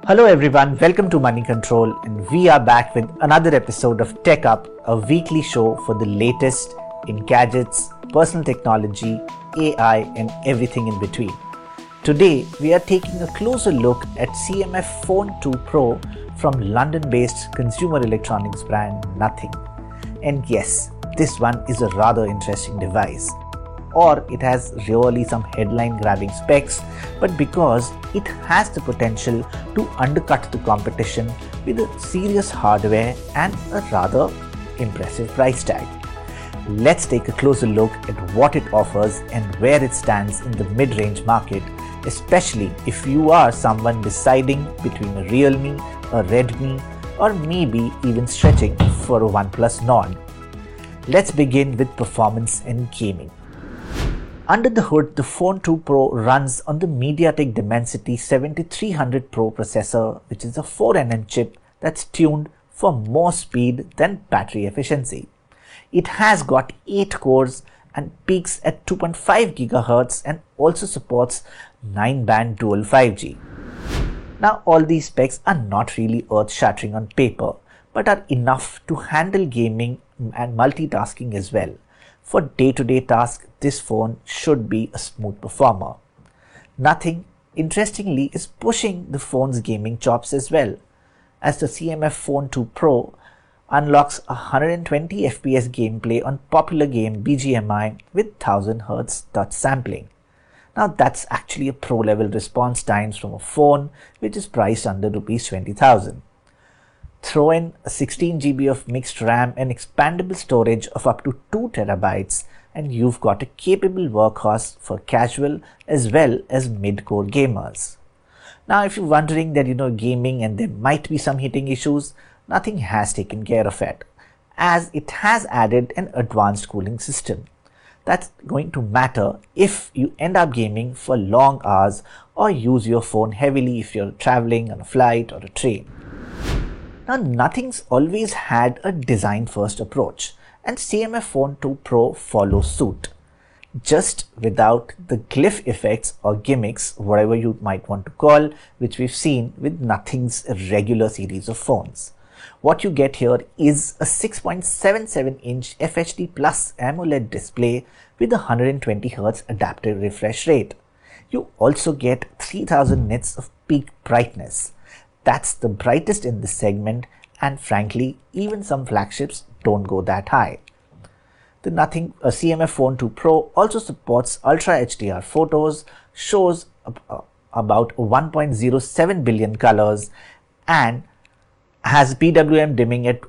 Hello everyone, welcome to Money Control, and we are back with another episode of Tech Up, a weekly show for the latest in gadgets, personal technology, AI and everything in between. Today we are taking a closer look at CMF Phone 2 Pro from London-based consumer electronics brand Nothing. And yes, this one is a rather interesting device. Or it has really some headline grabbing specs, but because it has the potential to undercut the competition with a serious hardware and a rather impressive price tag. Let's take a closer look at what it offers and where it stands in the mid-range market, especially if you are someone deciding between a Realme, a Redmi, or maybe even stretching for a OnePlus Nord. Let's begin with performance and gaming. Under the hood, the Phone 2 Pro runs on the MediaTek Dimensity 7300 Pro processor, which is a 4nm chip that's tuned for more speed than battery efficiency. It has got 8 cores and peaks at 2.5 GHz and also supports 9-band dual 5G. Now, all these specs are not really earth-shattering on paper, but are enough to handle gaming and multitasking as well. For day-to-day tasks, this phone should be a smooth performer. Nothing, interestingly, is pushing the phone's gaming chops as well, as the CMF Phone 2 Pro unlocks 120 FPS gameplay on popular game BGMI with 1000Hz touch sampling. Now that's actually a pro-level response times from a phone which is priced under Rs 20,000. Throw in a 16 GB of mixed RAM and expandable storage of up to 2 TB and you've got a capable workhorse for casual as well as mid-core gamers. Now if you're wondering that gaming and there might be some heating issues, Nothing has taken care of it, as it has added an advanced cooling system. That's going to matter if you end up gaming for long hours or use your phone heavily if you're traveling on a flight or a train. Now, Nothing's always had a design-first approach, and CMF Phone 2 Pro follows suit. Just without the glyph effects or gimmicks, whatever you might want to call, which we've seen with Nothing's regular series of phones. What you get here is a 6.77-inch FHD Plus AMOLED display with a 120Hz adaptive refresh rate. You also get 3000 nits of peak brightness. That's the brightest in this segment, and frankly, even some flagships don't go that high. The Nothing CMF Phone 2 Pro also supports Ultra HDR photos, shows about 1.07 billion colors, and has PWM dimming at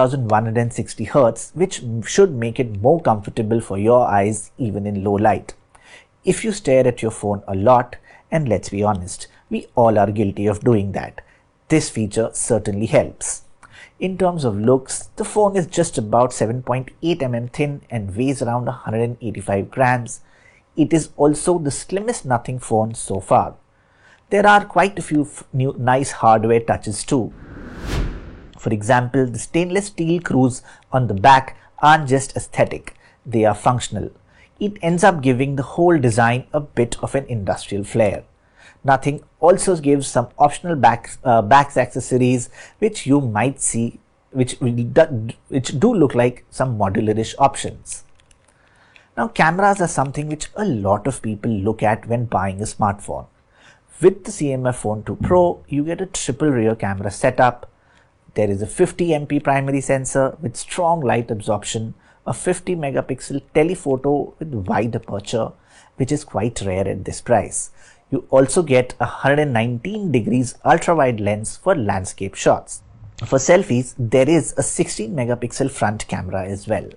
2160 Hz, which should make it more comfortable for your eyes even in low light. If you stare at your phone a lot, and let's be honest, we all are guilty of doing that, this feature certainly helps. In terms of looks, the phone is just about 7.8 mm thin and weighs around 185 grams. It is also the slimmest Nothing phone so far. There are quite a few nice hardware touches too. For example, the stainless steel screws on the back aren't just aesthetic, they are functional. It ends up giving the whole design a bit of an industrial flair. Nothing also gives some optional back accessories which you might see which do look like some modularish options. Now, cameras are something which a lot of people look at when buying a smartphone. With the CMF Phone 2 Pro, you get a triple rear camera setup. There is a 50 MP primary sensor with strong light absorption, a 50 megapixel telephoto with wide aperture, which is quite rare at this price. You also get a 119 degrees ultra-wide lens for landscape shots. For selfies, there is a 16 megapixel front camera as well.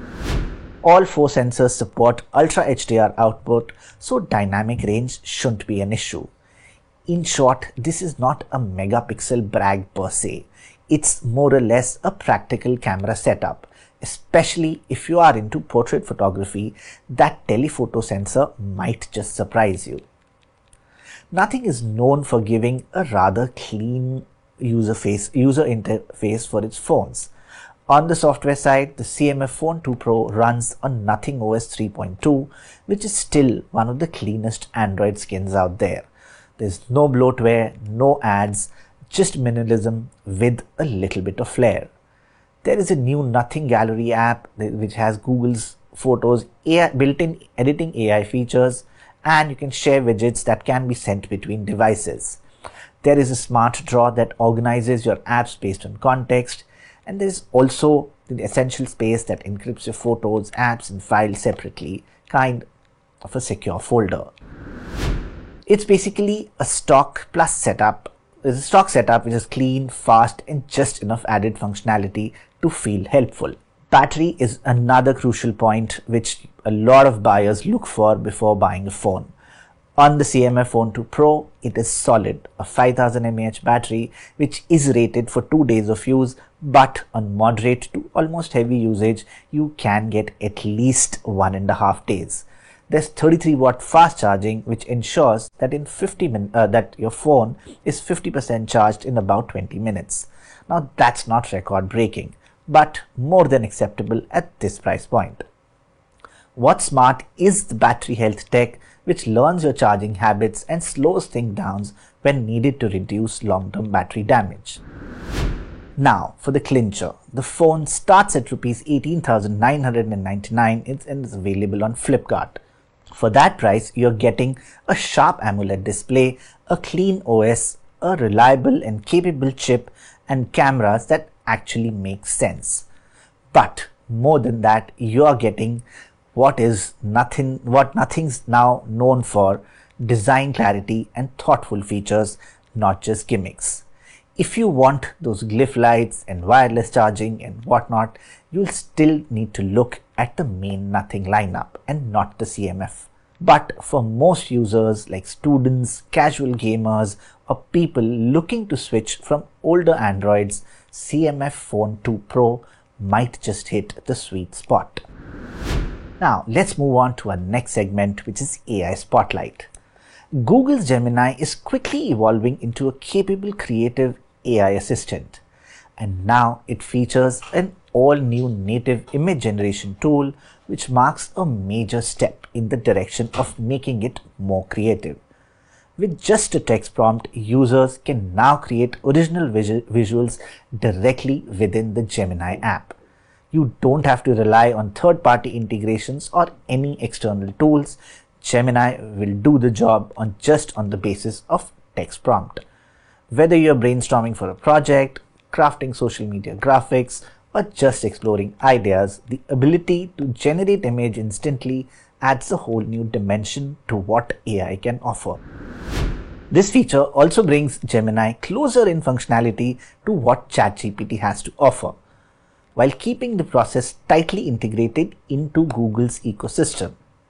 All 4 sensors support Ultra HDR output, so dynamic range shouldn't be an issue. In short, this is not a megapixel brag per se. It's more or less a practical camera setup, especially if you are into portrait photography. That telephoto sensor might just surprise you. Nothing is known for giving a rather clean user interface for its phones. On the software side, the CMF Phone 2 Pro runs on Nothing OS 3.2, which is still one of the cleanest Android skins out there. There's no bloatware, no ads, just minimalism with a little bit of flair. There is a new Nothing Gallery app which has Google's Photos AI, built-in editing AI features, and you can share widgets that can be sent between devices. There is a smart drawer that organizes your apps based on context, and there is also the essential space that encrypts your photos, apps, and files separately, kind of a secure folder. It's basically a stock plus setup. It's a stock setup which is clean, fast, and just enough added functionality to feel helpful. Battery is another crucial point which a lot of buyers look for before buying a phone. On the CMF Phone 2 Pro, it is solid, a 5000 mAh battery which is rated for 2 days of use, but on moderate to almost heavy usage, you can get at least 1.5 days. There's 33-watt fast charging which ensures that in 50 minutes that your phone is 50% charged in about 20 minutes. Now that's not record breaking, but more than acceptable at this price point. What's smart is the battery health tech which learns your charging habits and slows things down when needed to reduce long-term battery damage. Now for the clincher, the phone starts at Rs 18,999 and is available on Flipkart. For that price, you're getting a sharp AMOLED display, a clean OS, a reliable and capable chip, and cameras that actually make sense. But more than that, you're getting what Nothing's now known for: design clarity and thoughtful features, not just gimmicks. If you want those glyph lights and wireless charging and whatnot, you'll still need to look at the main Nothing lineup and not the CMF. But for most users like students, casual gamers, or people looking to switch from older Androids, CMF Phone 2 Pro might just hit the sweet spot. Now let's move on to our next segment, which is AI Spotlight. Google's Gemini is quickly evolving into a capable creative AI assistant, and now it features an all-new native image generation tool which marks a major step in the direction of making it more creative. With just a text prompt, users can now create original visuals directly within the Gemini app. You don't have to rely on third-party integrations or any external tools. Gemini will do the job on the basis of text prompt. Whether you're brainstorming for a project, crafting social media graphics, or just exploring ideas, the ability to generate image instantly adds a whole new dimension to what AI can offer. This feature also brings Gemini closer in functionality to what ChatGPT has to offer, while keeping the process tightly integrated into Google's ecosystem.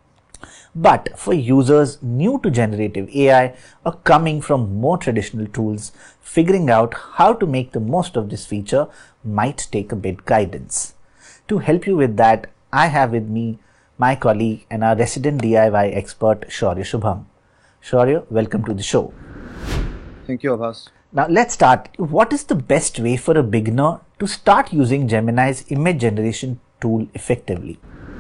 But for users new to generative AI or coming from more traditional tools, figuring out how to make the most of this feature might take a bit guidance. To help you with that, I have with me my colleague and our resident DIY expert, Shaurya Shubham. Shaurya, welcome to the show. Thank you, Abbas. Now let's start. What is the best way for a beginner to start using Gemini's image generation tool effectively?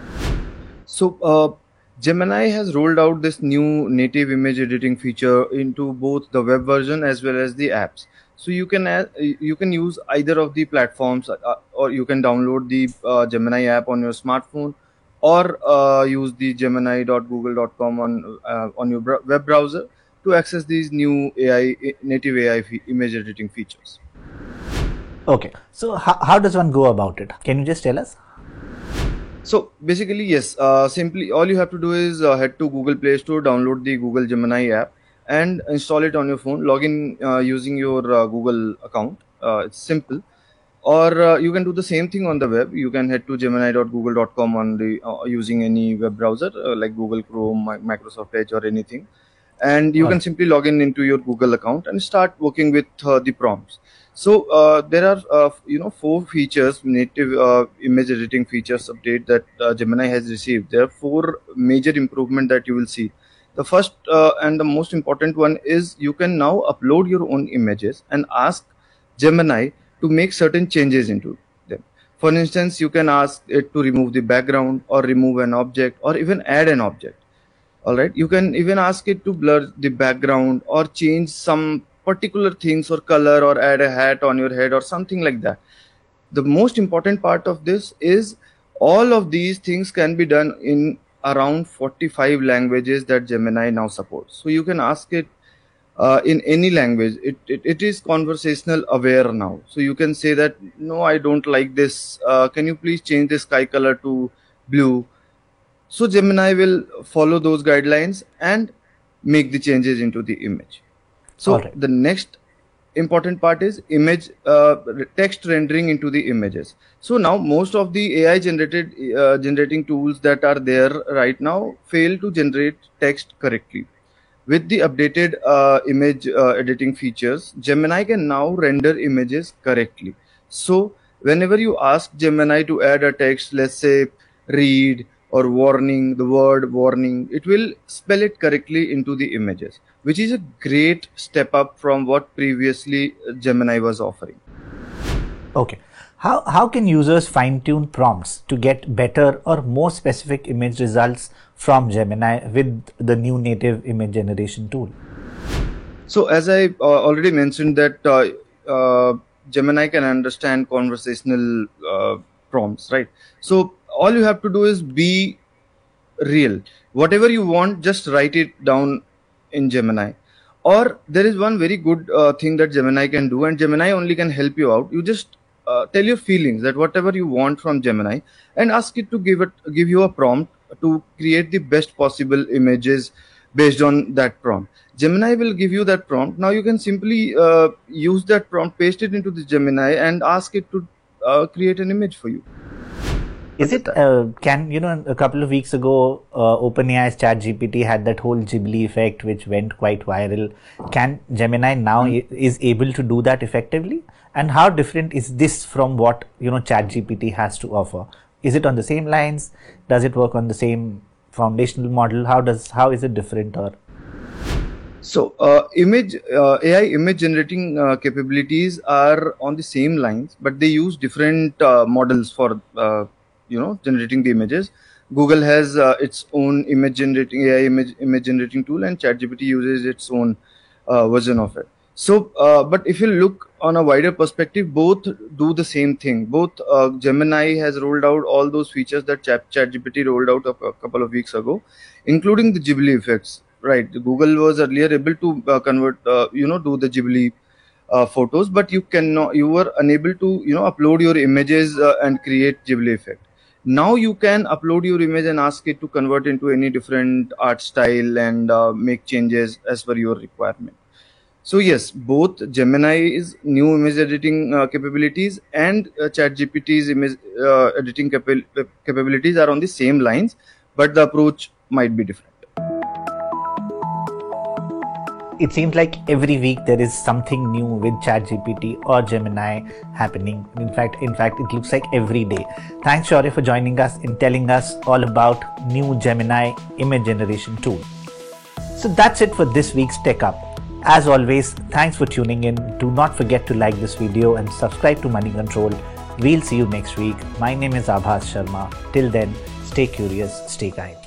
So, Gemini has rolled out this new native image editing feature into both the web version as well as the apps. So you can use either of the platforms, or you can download the Gemini app on your smartphone, or use the gemini.google.com on your web browser to access these new native AI image editing features. Okay, so how does one go about it? Can you just tell us? So basically, yes, simply all you have to do is head to Google Play Store, download the Google Gemini app, and install it on your phone. Log in using your Google account. It's simple. Or you can do the same thing on the web. You can head to gemini.google.com on the using any web browser like Google Chrome, Microsoft Edge, or anything. And you can simply log in into your Google account and start working with the prompts. So there are 4 features, native image editing features update that Gemini has received. There are 4 major improvements that you will see. The first and the most important one is you can now upload your own images and ask Gemini to make certain changes into them. For instance, you can ask it to remove the background or remove an object or even add an object. All right. You can even ask it to blur the background or change some particular things or color or add a hat on your head or something like that. The most important part of this is all of these things can be done in around 45 languages that Gemini now supports. So you can ask it in any language. It is conversational aware now. So you can say that, no, I don't like this. Can you please change the sky color to blue? So Gemini will follow those guidelines and make the changes into the image. So the next important part is image text rendering into the images. So now most of the AI generating tools that are there right now fail to generate text correctly. With the updated image editing features, Gemini can now render images correctly. So whenever you ask Gemini to add a text, let's say read or warning, the word warning, it will spell it correctly into the images, which is a great step up from what previously Gemini was offering. Okay. How can users fine-tune prompts to get better or more specific image results from Gemini with the new native image generation tool? So as I already mentioned that Gemini can understand conversational prompts, right? So all you have to do is be real. Whatever you want, just write it down in Gemini. Or there is one very good thing that Gemini can do, and Gemini only can help you out. You just tell your feelings, that whatever you want from Gemini, and ask it to give you a prompt to create the best possible images based on that prompt. Gemini will give you that prompt. Now you can simply use that prompt, paste it into the Gemini, and ask it to create an image for you. Is it, a couple of weeks ago, OpenAI's ChatGPT had that whole Ghibli effect, which went quite viral. Can Gemini now is able to do that effectively? And how different is this from what, ChatGPT has to offer? Is it on the same lines? Does it work on the same foundational model? How is it different? Or so AI image generating capabilities are on the same lines, but they use different models for generating the images. Google has its own image generating AI image generating tool, and ChatGPT uses its own version of it. So, but if you look on a wider perspective, both do the same thing. Both Gemini has rolled out all those features that ChatGPT rolled out a couple of weeks ago, including the Ghibli effects. Right, Google was earlier able to convert, do the Ghibli photos, but you were unable to, upload your images and create Ghibli effect. Now you can upload your image and ask it to convert into any different art style and make changes as per your requirement. So yes, both Gemini's new image editing capabilities and ChatGPT's image editing capabilities are on the same lines, but the approach might be different. It seems like every week there is something new with ChatGPT or Gemini happening. In fact, it looks like every day. Thanks, Shaurya, for joining us and telling us all about new Gemini image generation tool. So that's it for this week's Tech Up. As always, thanks for tuning in. Do not forget to like this video and subscribe to Money Control. We'll see you next week. My name is Abhas Sharma. Till then, stay curious, stay kind.